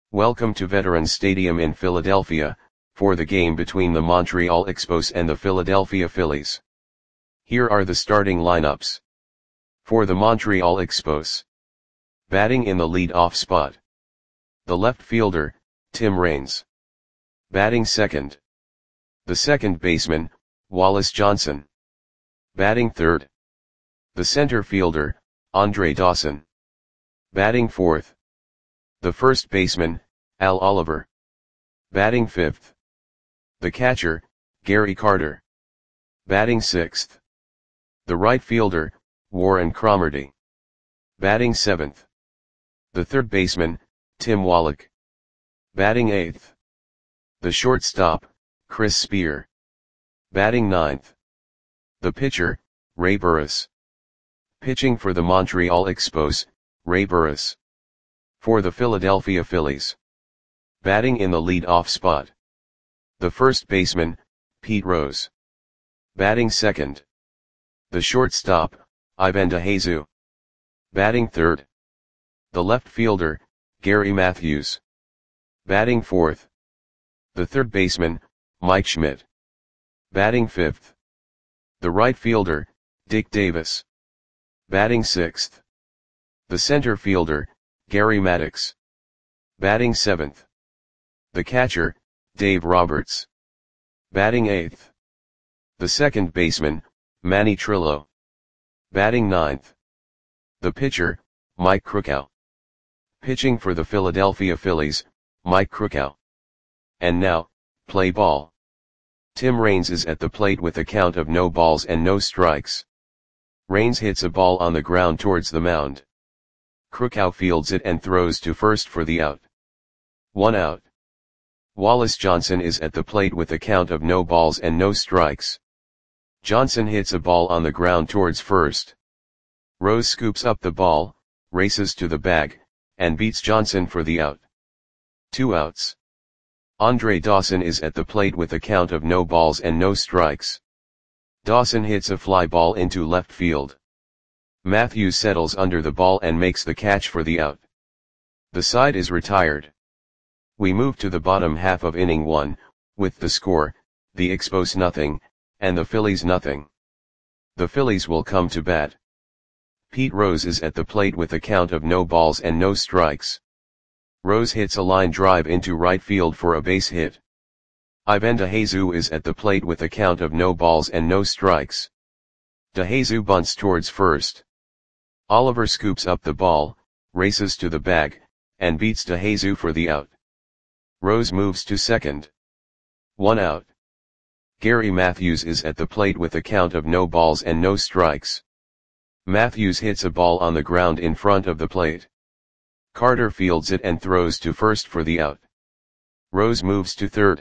Welcome to Veterans Stadium in Philadelphia, for the game between the Montreal Expos and the Philadelphia Phillies. Here are the starting lineups. For the Montreal Expos. Batting in the lead-off spot. The left fielder, Tim Raines. Batting second. The second baseman, Wallace Johnson. Batting third. The center fielder, Andre Dawson. Batting fourth. The first baseman, Al Oliver. Batting fifth. The catcher, Gary Carter. Batting sixth. The right fielder, Warren Cromartie. Batting seventh. The third baseman, Tim Wallach. Batting eighth. The shortstop, Chris Spear. Batting ninth. The pitcher, Ray Burris. Pitching for the Montreal Expos, Ray Burris. For the Philadelphia Phillies. Batting in the lead-off spot. The first baseman, Pete Rose. Batting second. The shortstop, Ivan DeJesus. Batting third. The left fielder, Gary Matthews. Batting fourth. The third baseman, Mike Schmidt. Batting fifth. The right fielder, Dick Davis. Batting sixth. The center fielder, Gary Maddox. Batting seventh. The catcher, Dave Roberts. Batting eighth. The second baseman, Manny Trillo. Batting ninth. The pitcher, Mike Krukow. Pitching for the Philadelphia Phillies, Mike Krukow. And now, play ball. Tim Raines is at the plate with a count of no balls and no strikes. Raines hits a ball on the ground towards the mound. Krukow fields it and throws to first for the out. 1 out. Wallace Johnson is at the plate with a count of no balls and no strikes. Johnson hits a ball on the ground towards first. Rose scoops up the ball, races to the bag, and beats Johnson for the out. 2 outs. Andre Dawson is at the plate with a count of no balls and no strikes. Dawson hits a fly ball into left field. Matthews settles under the ball and makes the catch for the out. The side is retired. We move to the bottom half of inning 1, with the score, the Expos nothing, and the Phillies nothing. The Phillies will come to bat. Pete Rose is at the plate with a count of no balls and no strikes. Rose hits a line drive into right field for a base hit. Ivan DeJesus is at the plate with a count of no balls and no strikes. DeJesus bunts towards first. Oliver scoops up the ball, races to the bag, and beats DeJesus for the out. Rose moves to second. 1 out. Gary Matthews is at the plate with a count of no balls and no strikes. Matthews hits a ball on the ground in front of the plate. Carter fields it and throws to first for the out. Rose moves to third.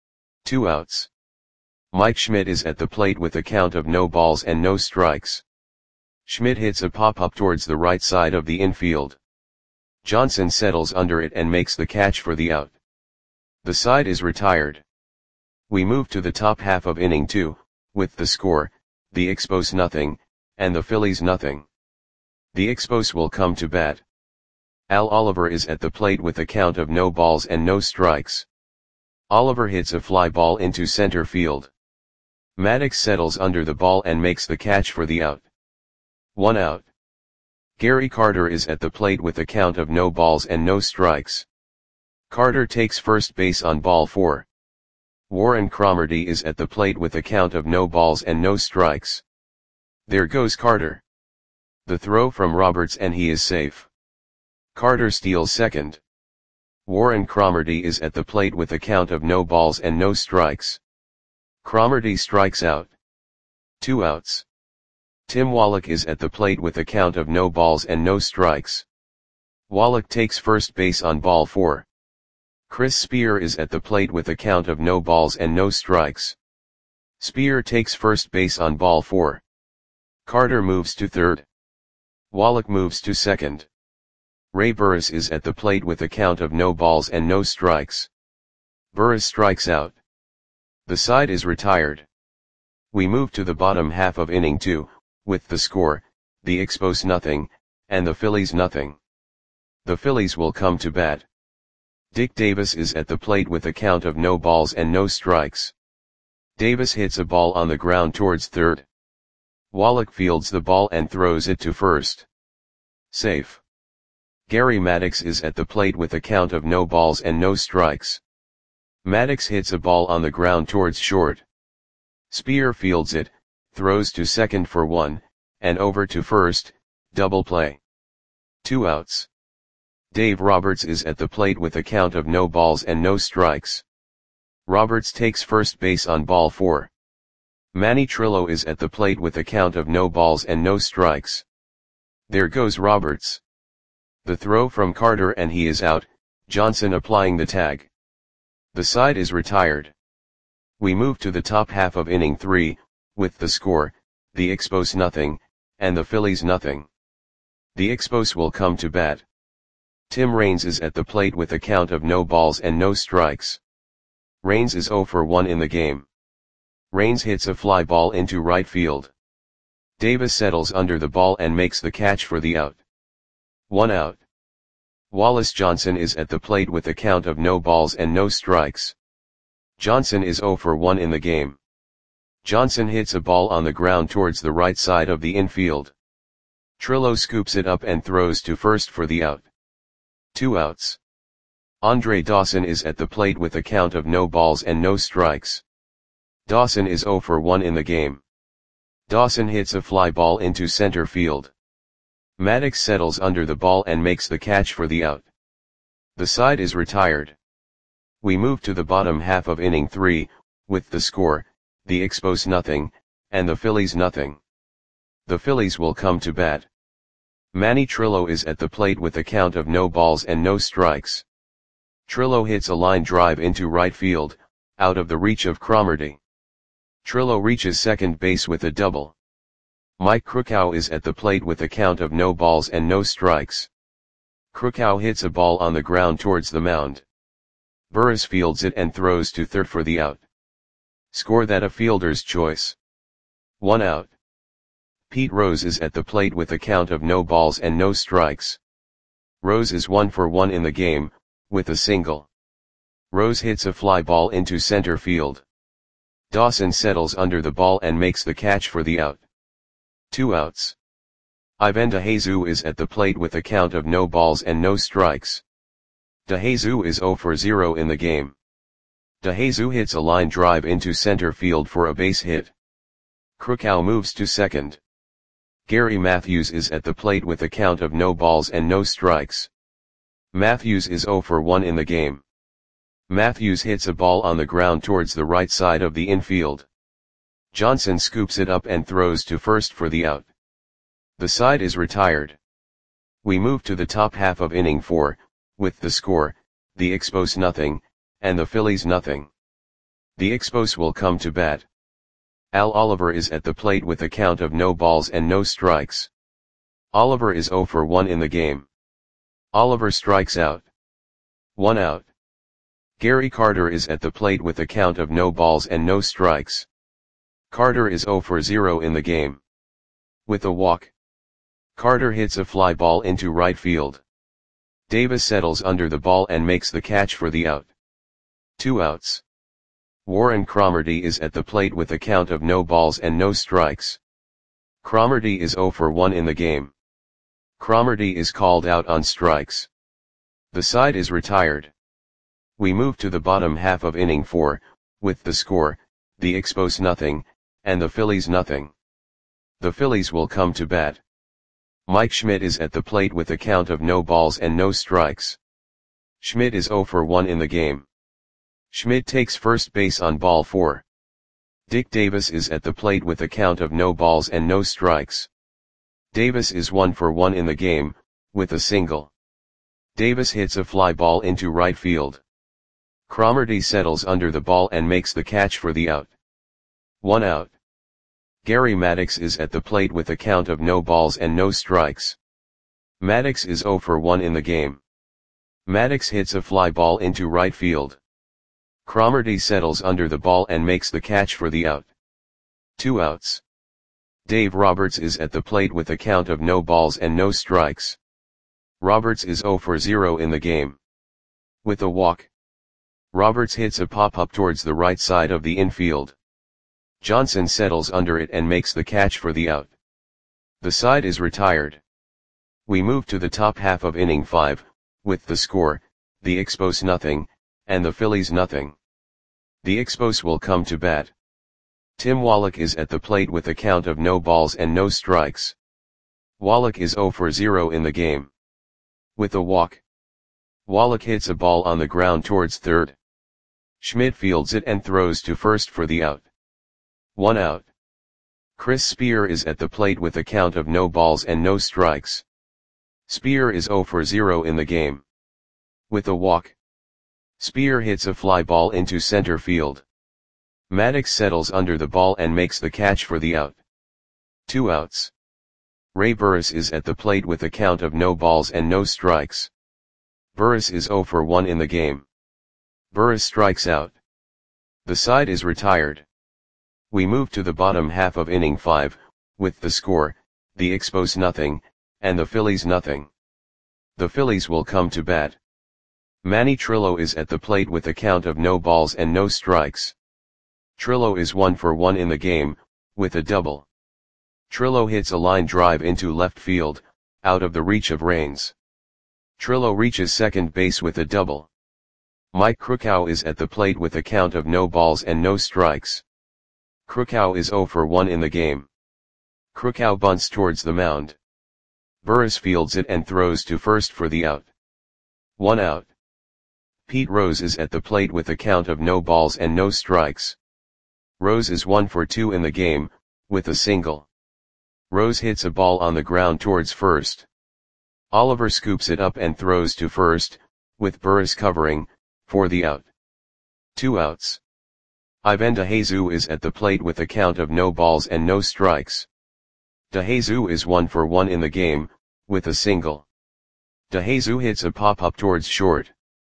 2 outs. Mike Schmidt is at the plate with a count of no balls and no strikes. Schmidt hits a pop-up towards the right side of the infield. Johnson settles under it and makes the catch for the out. The side is retired. We move to the top half of inning 2, with the score, the Expos nothing, and the Phillies nothing. The Expos will come to bat. Al Oliver is at the plate with a count of no balls and no strikes. Oliver hits a fly ball into center field. Maddox settles under the ball and makes the catch for the out. 1 out. Gary Carter is at the plate with a count of no balls and no strikes. Carter takes first base on ball 4. Warren Cromartie is at the plate with a count of no balls and no strikes. There goes Carter. The throw from Roberts and he is safe. Carter steals second. Warren Cromartie is at the plate with a count of no balls and no strikes. Cromartie strikes out. 2 outs. Tim Wallach is at the plate with a count of no balls and no strikes. Wallach takes first base on ball 4. Chris Spear is at the plate with a count of no balls and no strikes. Spear takes first base on ball 4. Carter moves to third. Wallach moves to second. Ray Burris is at the plate with a count of no balls and no strikes. Burris strikes out. The side is retired. We move to the bottom half of inning 2, with the score, the Expos nothing, and the Phillies nothing. The Phillies will come to bat. Dick Davis is at the plate with a count of no balls and no strikes. Davis hits a ball on the ground towards third. Wallach fields the ball and throws it to first. Safe. Gary Maddox is at the plate with a count of no balls and no strikes. Maddox hits a ball on the ground towards short. Spear fields it, throws to second for 1, and over to first, double play. 2 outs. Dave Roberts is at the plate with a count of no balls and no strikes. Roberts takes first base on ball 4. Manny Trillo is at the plate with a count of no balls and no strikes. There goes Roberts. The throw from Carter and he is out, Johnson applying the tag. The side is retired. We move to the top half of inning 3, with the score, the Expos nothing, and the Phillies nothing. The Expos will come to bat. Tim Raines is at the plate with a count of no balls and no strikes. Raines is 0 for 1 in the game. Raines hits a fly ball into right field. Davis settles under the ball and makes the catch for the out. 1 out. Wallace Johnson is at the plate with a count of no balls and no strikes. Johnson is 0 for 1 in the game. Johnson hits a ball on the ground towards the right side of the infield. Trillo scoops it up and throws to first for the out. 2 outs. Andre Dawson is at the plate with a count of no balls and no strikes. Dawson is 0 for 1 in the game. Dawson hits a fly ball into center field. Maddox settles under the ball and makes the catch for the out. The side is retired. We move to the bottom half of inning 3, with the score, the Expos nothing, and the Phillies nothing. The Phillies will come to bat. Manny Trillo is at the plate with a count of no balls and no strikes. Trillo hits a line drive into right field, out of the reach of Cromartie. Trillo reaches second base with a double. Mike Krukow is at the plate with a count of no balls and no strikes. Krukow hits a ball on the ground towards the mound. Burris fields it and throws to third for the out. Score that a fielder's choice. 1 out. Pete Rose is at the plate with a count of no balls and no strikes. Rose is 1 for 1 in the game, with a single. Rose hits a fly ball into center field. Dawson settles under the ball and makes the catch for the out. 2 outs. Ivan DeJesus is at the plate with a count of no balls and no strikes. DeJesus is 0 for 0 in the game. DeJesus hits a line drive into center field for a base hit. Krukow moves to second. Gary Matthews is at the plate with a count of no balls and no strikes. Matthews is 0 for 1 in the game. Matthews hits a ball on the ground towards the right side of the infield. Johnson scoops it up and throws to first for the out. The side is retired. We move to the top half of inning 4, with the score, the Expos nothing, and the Phillies nothing. The Expos will come to bat. Al Oliver is at the plate with a count of no balls and no strikes. Oliver is 0 for 1 in the game. Oliver strikes out. 1 out. Gary Carter is at the plate with a count of no balls and no strikes. Carter is 0 for 0 in the game. With a walk. Carter hits a fly ball into right field. Davis settles under the ball and makes the catch for the out. 2 outs. Warren Cromartie is at the plate with a count of no balls and no strikes. Cromartie is 0 for 1 in the game. Cromartie is called out on strikes. The side is retired. We move to the bottom half of inning 4, with the score, the Expos nothing, and the Phillies nothing. The Phillies will come to bat. Mike Schmidt is at the plate with a count of no balls and no strikes. Schmidt is 0 for 1 in the game. Schmidt takes first base on ball 4. Dick Davis is at the plate with a count of no balls and no strikes. Davis is 1 for 1 in the game, with a single. Davis hits a fly ball into right field. Cromartie settles under the ball and makes the catch for the out. 1 out. Gary Maddox is at the plate with a count of no balls and no strikes. Maddox is 0 for 1 in the game. Maddox hits a fly ball into right field. Cromartie settles under the ball and makes the catch for the out. 2 outs. Dave Roberts is at the plate with a count of no balls and no strikes. Roberts is 0 for 0 in the game. With a walk, Roberts hits a pop-up towards the right side of the infield. Johnson settles under it and makes the catch for the out. The side is retired. We move to the top half of inning 5, with the score, the Expos nothing, and the Phillies nothing. The Expos will come to bat. Tim Wallach is at the plate with a count of no balls and no strikes. Wallach is 0 for 0 in the game. With a walk, Wallach hits a ball on the ground towards third. Schmidt fields it and throws to first for the out. 1 out. Chris Spear is at the plate with a count of no balls and no strikes. Spear is 0 for 0 in the game. With a walk, Spear hits a fly ball into center field. Maddox settles under the ball and makes the catch for the out. 2 outs. Ray Burris is at the plate with a count of no balls and no strikes. Burris is 0 for 1 in the game. Burris strikes out. The side is retired. We move to the bottom half of inning 5, with the score, the Expos nothing, and the Phillies nothing. The Phillies will come to bat. Manny Trillo is at the plate with a count of no balls and no strikes. Trillo is 1 for 1 in the game, with a double. Trillo hits a line drive into left field, out of the reach of Raines. Trillo reaches second base with a double. Mike Krukow is at the plate with a count of no balls and no strikes. Krukow is 0 for 1 in the game. Krukow bunts towards the mound. Burris fields it and throws to first for the out. 1 out. Pete Rose is at the plate with a count of no balls and no strikes. Rose is 1 for 2 in the game, with a single. Rose hits a ball on the ground towards first. Oliver scoops it up and throws to first, with Burris covering, for the out. 2 outs. Ivan DeJesus is at the plate with a count of no balls and no strikes. DeJesus is 1 for 1 in the game, with a single. DeJesus hits a pop-up towards short.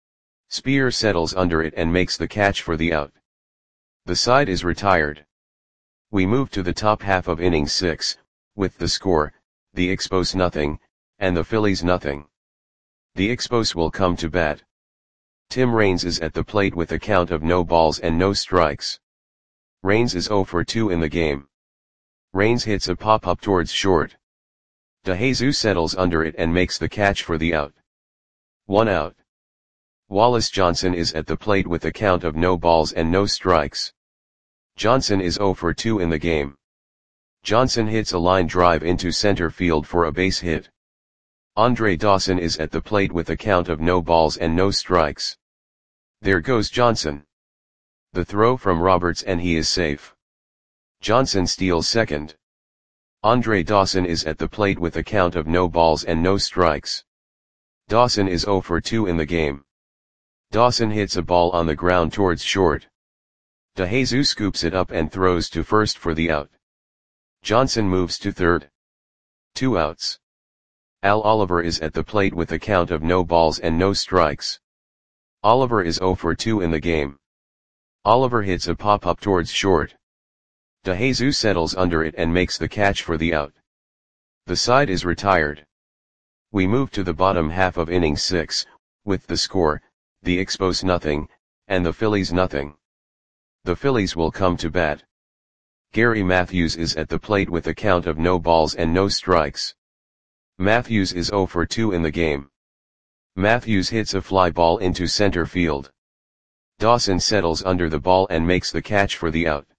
Spear settles under it and makes the catch for the out. The side is retired. We move to the top half of inning 6, with the score, the Expos nothing, and the Phillies nothing. The Expos will come to bat. Tim Raines is at the plate with a count of no balls and no strikes. Raines is 0 for 2 in the game. Raines hits a pop-up towards short. DeJesus settles under it and makes the catch for the out. 1 out. Wallace Johnson is at the plate with a count of no balls and no strikes. Johnson is 0 for 2 in the game. Johnson hits a line drive into center field for a base hit. Andre Dawson is at the plate with a count of no balls and no strikes. There goes Johnson. The throw from Roberts and he is safe. Johnson steals second. Andre Dawson is at the plate with a count of no balls and no strikes. Dawson is 0 for 2 in the game. Dawson hits a ball on the ground towards short. DeJesus scoops it up and throws to first for the out. Johnson moves to third. 2 outs. Al Oliver is at the plate with a count of no balls and no strikes. Oliver is 0 for 2 in the game. Oliver hits a pop-up towards short. DeJesus settles under it and makes the catch for the out. The side is retired. We move to the bottom half of inning 6, with the score, the Expos nothing, and the Phillies nothing. The Phillies will come to bat. Gary Matthews is at the plate with a count of no balls and no strikes. Matthews is 0 for 2 in the game. Matthews hits a fly ball into center field. Dawson settles under the ball and makes the catch for the out.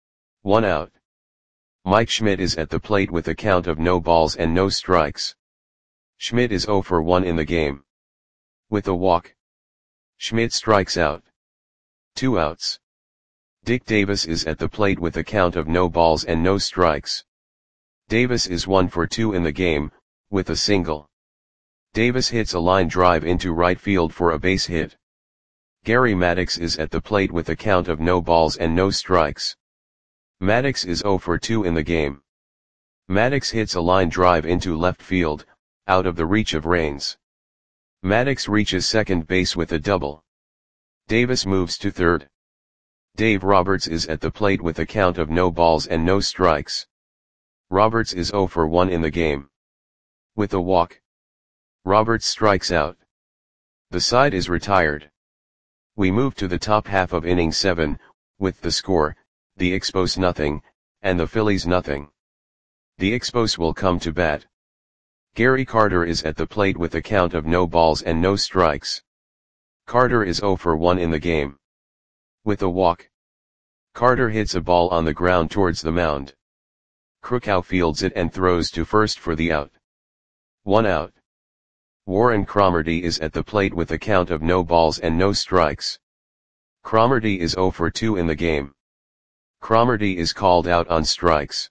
1 out. Mike Schmidt is at the plate with a count of no balls and no strikes. Schmidt is 0 for 1 in the game. With a walk, Schmidt strikes out. 2 outs. Dick Davis is at the plate with a count of no balls and no strikes. Davis is 1 for 2 in the game, with a single. Davis hits a line drive into right field for a base hit. Gary Maddox is at the plate with a count of no balls and no strikes. Maddox is 0 for 2 in the game. Maddox hits a line drive into left field, out of the reach of Raines. Maddox reaches second base with a double. Davis moves to third. Dave Roberts is at the plate with a count of no balls and no strikes. Roberts is 0 for 1 in the game. With a walk, Roberts strikes out. The side is retired. We move to the top half of inning 7, with the score, the Expos nothing, and the Phillies nothing. The Expos will come to bat. Gary Carter is at the plate with a count of no balls and no strikes. Carter is 0 for 1 in the game. With a walk, Carter hits a ball on the ground towards the mound. Krukow fields it and throws to first for the out. 1 out. Warren Cromartie is at the plate with a count of no balls and no strikes. Cromartie is 0 for 2 in the game. Cromartie is called out on strikes.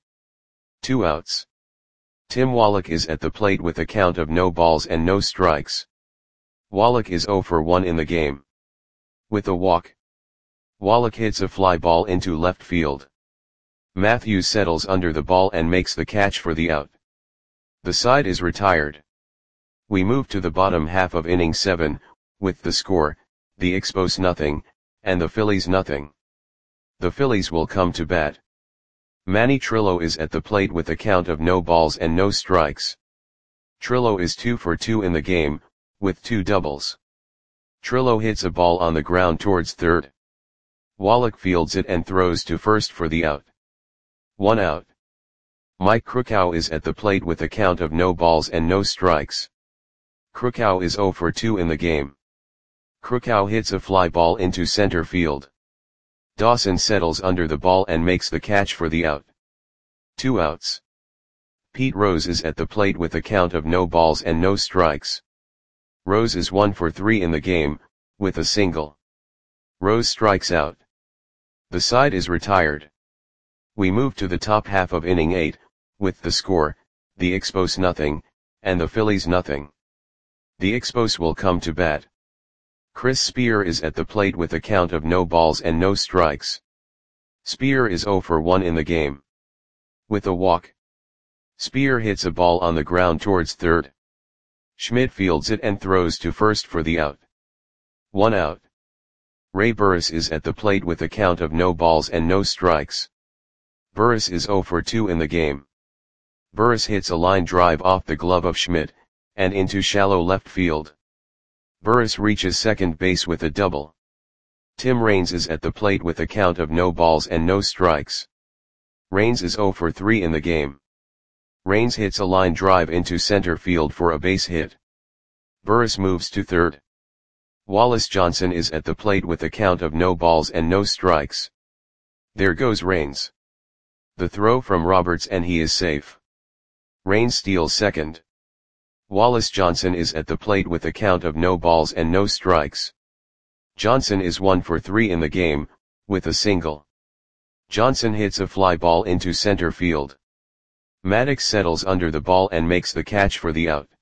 2 outs. Tim Wallach is at the plate with a count of no balls and no strikes. Wallach is 0 for 1 in the game. With a walk, Wallach hits a fly ball into left field. Matthews settles under the ball and makes the catch for the out. The side is retired. We move to the bottom half of inning 7, with the score, the Expos nothing, and the Phillies nothing. The Phillies will come to bat. Manny Trillo is at the plate with a count of no balls and no strikes. Trillo is 2 for 2 in the game, with 2 doubles. Trillo hits a ball on the ground towards third. Wallach fields it and throws to first for the out. 1 out. Mike Krukow is at the plate with a count of no balls and no strikes. Krukow is 0 for 2 in the game. Krukow hits a fly ball into center field. Dawson settles under the ball and makes the catch for the out. 2 outs. Pete Rose is at the plate with a count of no balls and no strikes. Rose is 1 for 3 in the game, with a single. Rose strikes out. The side is retired. We move to the top half of inning 8, with the score, the Expos nothing, and the Phillies nothing. The Expos will come to bat. Chris Spear is at the plate with a count of no balls and no strikes. Spear is 0 for 1 in the game. With a walk, Spear hits a ball on the ground towards third. Schmidt fields it and throws to first for the out. 1 out. Ray Burris is at the plate with a count of no balls and no strikes. Burris is 0 for 2 in the game. Burris hits a line drive off the glove of Schmidt, and into shallow left field. Burris reaches second base with a double. Tim Raines is at the plate with a count of no balls and no strikes. Raines is 0 for 3 in the game. Raines hits a line drive into center field for a base hit. Burris moves to third. Wallace Johnson is at the plate with a count of no balls and no strikes. There goes Raines. The throw from Roberts and he is safe. Raines steals second. Wallace Johnson is at the plate with a count of no balls and no strikes. Johnson is 1 for 3 in the game, with a single. Johnson hits a fly ball into center field. Maddox settles under the ball and makes the catch for the out.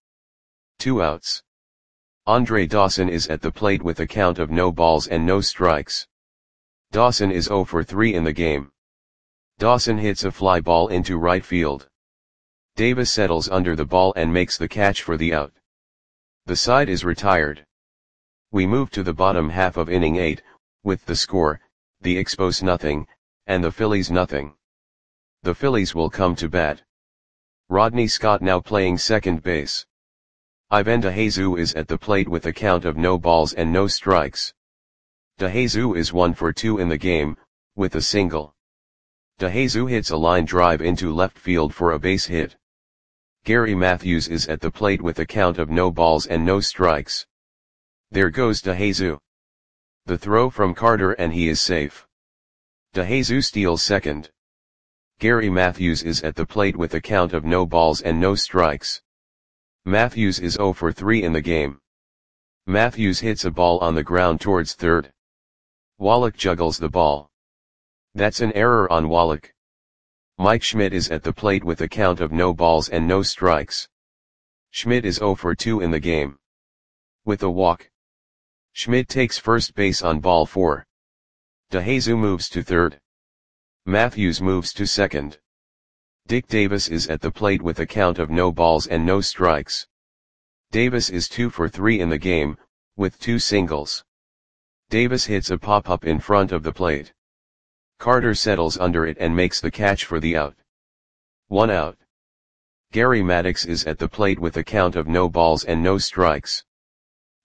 2 outs. Andre Dawson is at the plate with a count of no balls and no strikes. Dawson is 0 for 3 in the game. Dawson hits a fly ball into right field. Davis settles under the ball and makes the catch for the out. The side is retired. We move to the bottom half of inning 8, with the score, the Expos nothing, and the Phillies nothing. The Phillies will come to bat. Rodney Scott now playing second base. Ivan DeJesus is at the plate with a count of no balls and no strikes. DeJesus is 1 for 2 in the game, with a single. DeJesus hits a line drive into left field for a base hit. Gary Matthews is at the plate with a count of no balls and no strikes. There goes DeJesus. The throw from Carter and he is safe. DeJesus steals second. Gary Matthews is at the plate with a count of no balls and no strikes. Matthews is 0 for 3 in the game. Matthews hits a ball on the ground towards third. Wallach juggles the ball. That's an error on Wallach. Mike Schmidt is at the plate with a count of no balls and no strikes. Schmidt is 0 for 2 in the game. With a walk, Schmidt takes first base on ball 4. DeJesus moves to third. Matthews moves to second. Dick Davis is at the plate with a count of no balls and no strikes. Davis is 2 for 3 in the game, with 2 singles. Davis hits a pop-up in front of the plate. Carter settles under it and makes the catch for the out. 1 out. Gary Maddox is at the plate with a count of no balls and no strikes.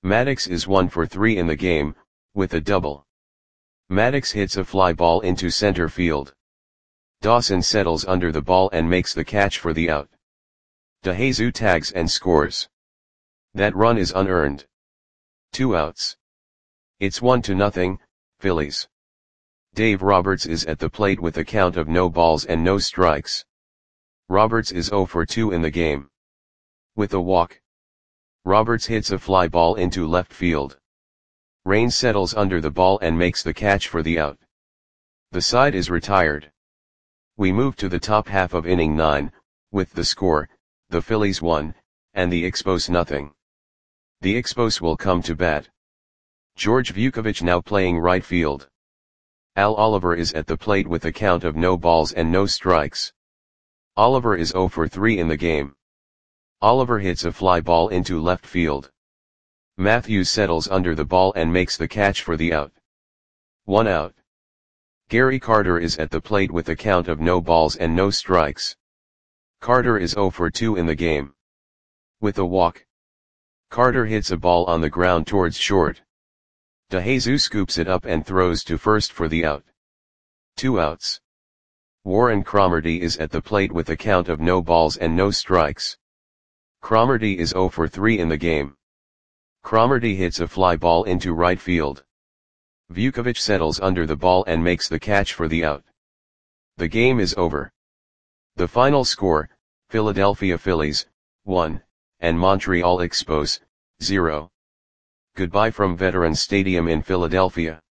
Maddox is 1 for 3 in the game, with a double. Maddox hits a fly ball into center field. Dawson settles under the ball and makes the catch for the out. DeJesus tags and scores. That run is unearned. 2 outs. It's 1-0, Phillies. Dave Roberts is at the plate with a count of no balls and no strikes. Roberts is 0 for 2 in the game. With a walk. Roberts hits a fly ball into left field. Rain settles under the ball and makes the catch for the out. The side is retired. We move to the top half of inning 9, with the score, the Phillies 1, and the Expos nothing. The Expos will come to bat. George Vukovich now playing right field. Al Oliver is at the plate with a count of no balls and no strikes. Oliver is 0 for 3 in the game. Oliver hits a fly ball into left field. Matthews settles under the ball and makes the catch for the out. 1 out. Gary Carter is at the plate with a count of no balls and no strikes. Carter is 0 for 2 in the game. With a walk. Carter hits a ball on the ground towards short. DeJesus scoops it up and throws to first for the out. 2 outs. Warren Cromartie is at the plate with a count of no balls and no strikes. Cromartie is 0 for 3 in the game. Cromartie hits a fly ball into right field. Vukovich settles under the ball and makes the catch for the out. The game is over. The final score, Philadelphia Phillies, 1, and Montreal Expos, 0. Goodbye from Veterans Stadium in Philadelphia.